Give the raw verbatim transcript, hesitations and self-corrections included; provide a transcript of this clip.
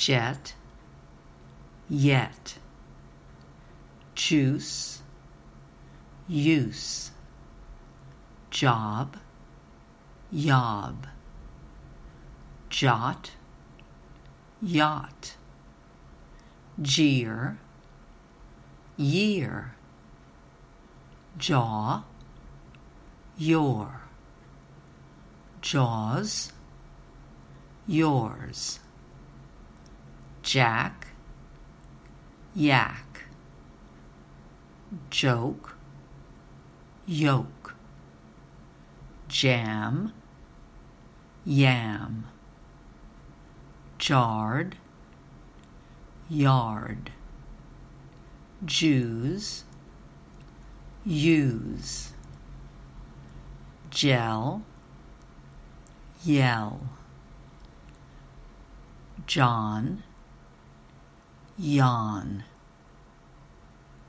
jet, yet, juice, use, job, yob, jot, yacht, jeer, year, jaw, your, jaws, yours, jack, yak, joke, yoke, jam, yam, jarred, yard, Jews, use, gel, yell, John, yawn.